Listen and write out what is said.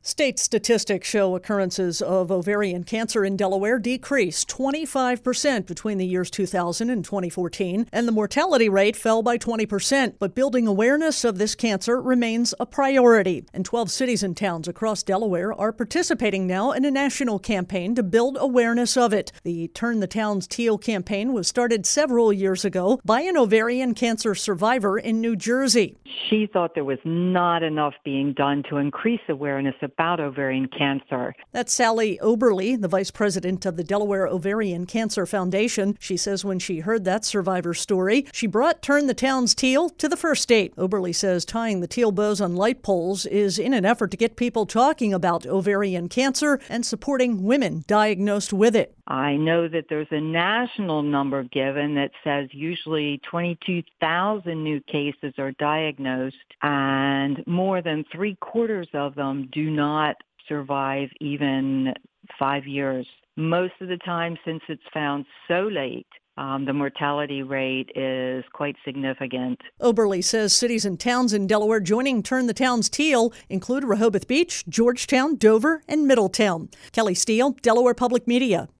State statistics show occurrences of ovarian cancer in Delaware decreased 25% between the years 2000 and 2014, and the mortality rate fell by 20%. But building awareness of this cancer remains a priority. And 12 cities and towns across Delaware are participating now in a national campaign to build awareness of it. The Turn the Towns Teal campaign was started several years ago by an ovarian cancer survivor in New Jersey. She thought there was not enough being done to increase awareness about ovarian cancer. That's Sally Oberle, the vice president of the Delaware Ovarian Cancer Foundation. She says when she heard that survivor story, she brought Turn the Towns Teal to the first state. Oberle says tying the teal bows on light poles is in an effort to get people talking about ovarian cancer and supporting women diagnosed with it. I know that there's a national number given that says usually 22,000 new cases are diagnosed, and more than 3/4 of them do not survive even 5 years. Most of the time, since it's found so late, the mortality rate is quite significant. Oberle says cities and towns in Delaware joining Turn the Towns Teal include Rehoboth Beach, Georgetown, Dover, and Middletown. Kelly Steele, Delaware Public Media.